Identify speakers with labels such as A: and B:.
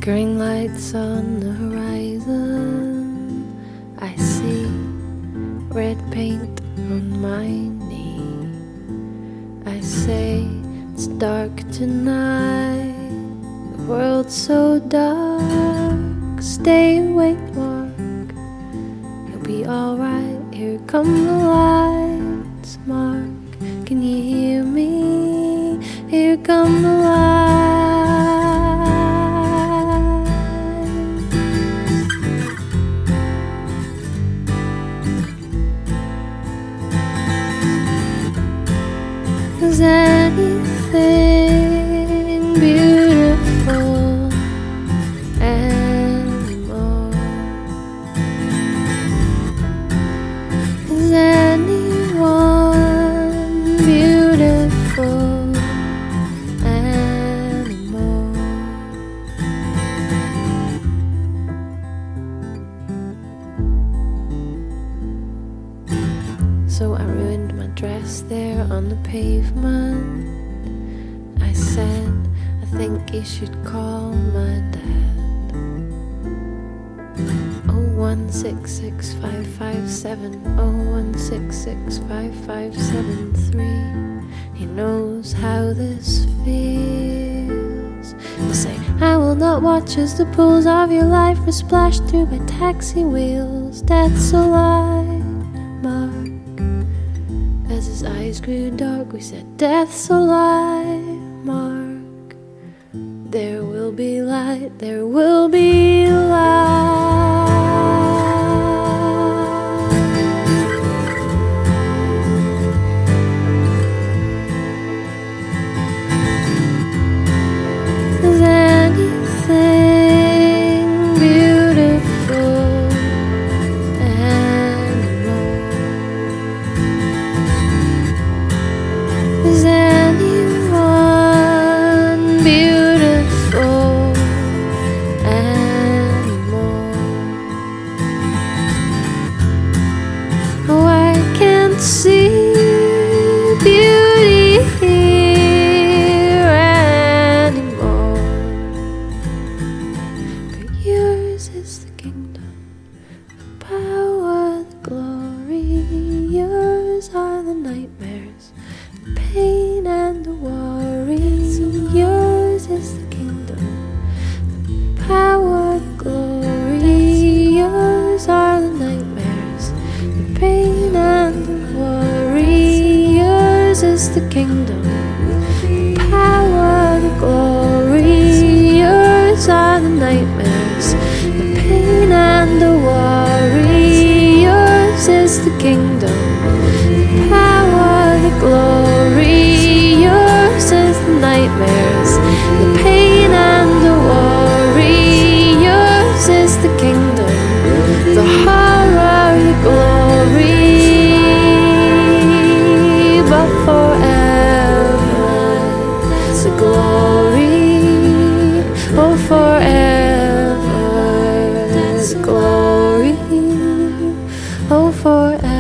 A: Green lights on the horizon, I see red paint on my knee. I say it's dark tonight, the world's so dark. Stay awake, Mark, you'll be alright. Here come the lights, Mark, can you hear me? Here come the lights. 'Cause anything beautiful anymore, 'cause anyone beautiful anymore. So I ruined my dress there on the pavement. I said, I think you should call my dad. 0166557, 0166553. He knows how this feels. You say, I will not watch as the pools of your life are splashed through by taxi wheels. That's a lie, Mark. As his eyes grew dark, we said, death's a lie, Mark. There will be light, there will be light. 'Cause anything beautiful anymore, 'cause anyone beautiful anymore. Oh, I can't see beauty here anymore, but yours is the kingdom, the power, the glory. Yours are the nightmares, the pain and the worry. Yours is the kingdom, the power, the glory. Yours are the nightmares, the pain and the worry. Yours is the kingdom, the power, the glory. Yours are the nightmares, the pain and the worry. Yours is the kingdom, the power, the glory. Yours is the nightmares, the pain and the worry. Yours is the kingdom, the horror, the glory. But forever, the glory. Oh, forever, the glory. Oh, forever.